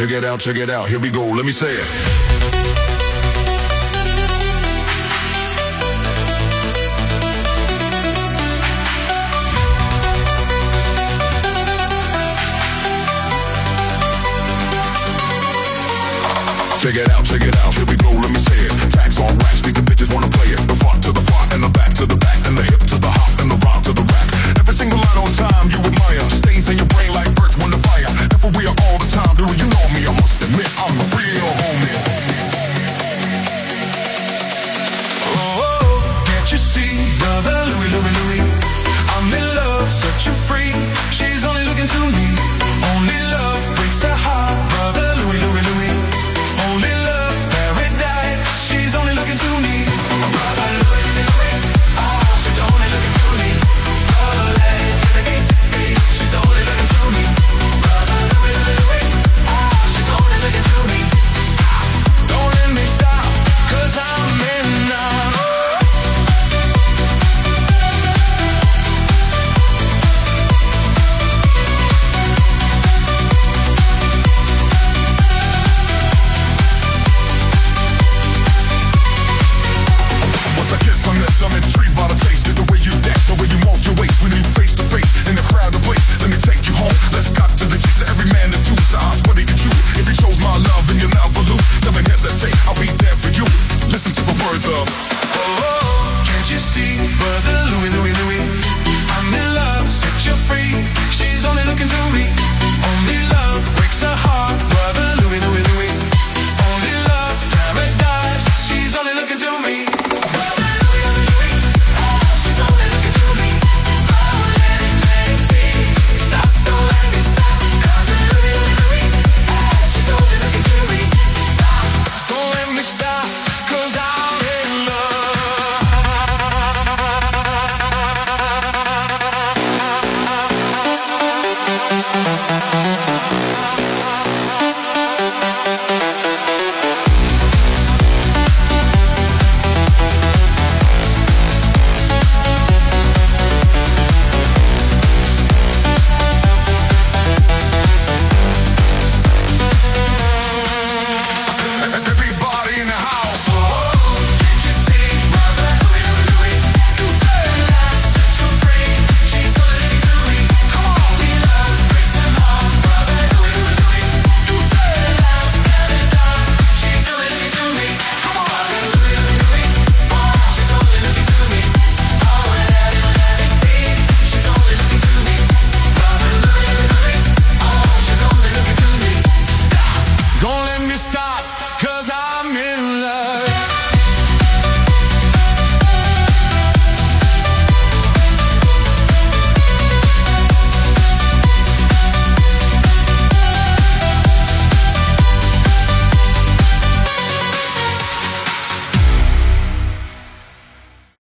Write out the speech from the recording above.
check it out, here we go, let me say it. Check it out, here we go, let me say it. Tags on racks, make the bitches wanna play it. The front to the front, and the back to the back, and the hip to the hop, and the rhyme to the rack. Every single line on time you admire, stays in your brain like birds when the fire. If we are all the time, do you know me? I must admit, I'm a real homie. Oh, can't you see, brother Louie? I'm in love, such a freak. She's only looking to me. Only love breaks her heart, brother Louie. Only love, paradise. She's only looking to me. Brother Louie, oh, she's only looking to me. She's only looking to me. Brother Louie, oh, she's only looking to me. Don't let me stop, 'cause I'm in love. I'm intrigued by the taste of the way you dance, the way you move your waist. When you face to face in the crowd of place, let me take you home. Let's cut to the chase. Every man that chooses the odds, what he can choose. If he shows my love, then you'll never lose. Never hesitate, I'll be there for you. Listen to the words of. Oh, can't you see, brother Louie? I'm in love, set you free. She's only looking to me.